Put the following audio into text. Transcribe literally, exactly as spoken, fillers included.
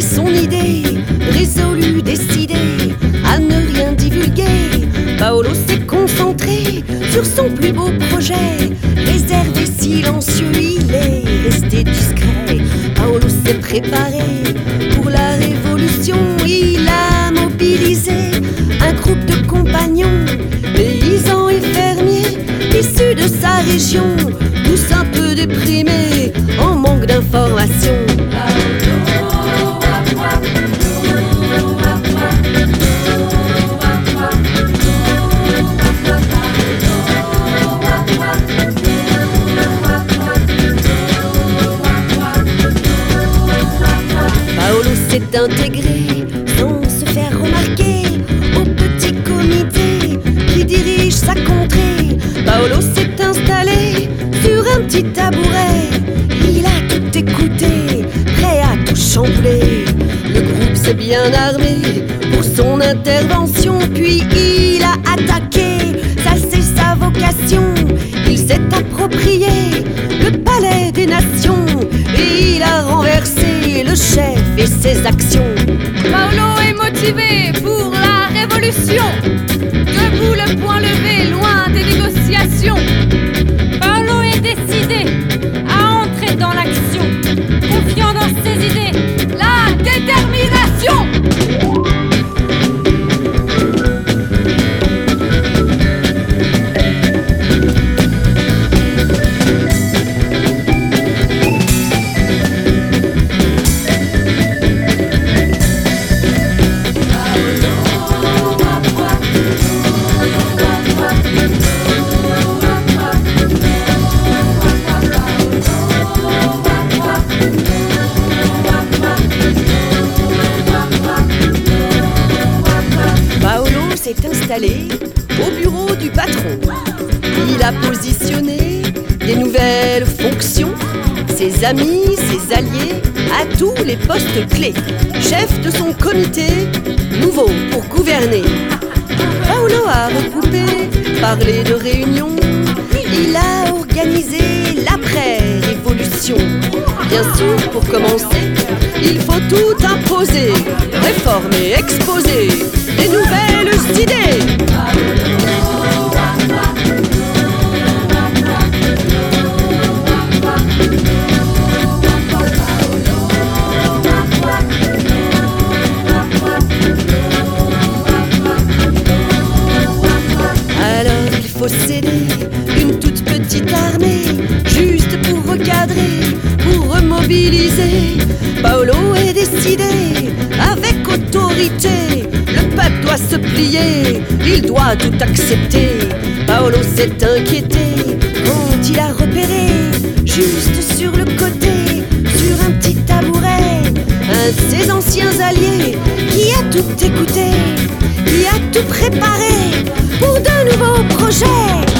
son idée, résolu, décidé à ne rien divulguer, Paolo s'est concentré sur son plus beau projet. Réservé, silencieux, il est resté discret. Paolo s'est préparé pour la révolution. Il a mobilisé un groupe de compagnons, paysans et fermiers issus de sa région, tous un peu déprimés, en manque d'informations. Paolo s'est intégré sans se faire remarquer au petit comité qui dirige sa contrée. Paolo s'est installé sur un petit tabouret. Il a tout écouté, prêt à tout chambouler. Le groupe s'est bien armé pour son intervention, puis il a attaqué, ça c'est sa vocation. Il s'est approprié le palais des nations et il a renversé le chef et ses actions. Paolo est motivé pour la révolution, debout le poing levé, loin des négociations. Paolo est décidé à entrer dans l'action, confiant dans ses idées, la détermination. S'est installé au bureau du patron. Il a positionné des nouvelles fonctions, ses amis, ses alliés à tous les postes clés. Chef de son comité, nouveau pour gouverner. Paolo a regroupé, parlé de réunion. Il a organisé l'après-révolution. Bien sûr, pour commencer, il faut tout imposer, réformer, exposer des nouvelles idées. Alors il faut céder une toute petite armée, juste pour recadrer, pour remobiliser. Paolo est décidé, avec autorité. Le peuple doit se plier, il doit tout accepter. Paolo s'est inquiété quand il a repéré, juste sur le côté, sur un petit tabouret, un de ses anciens alliés qui a tout écouté, qui a tout préparé pour de nouveaux projets.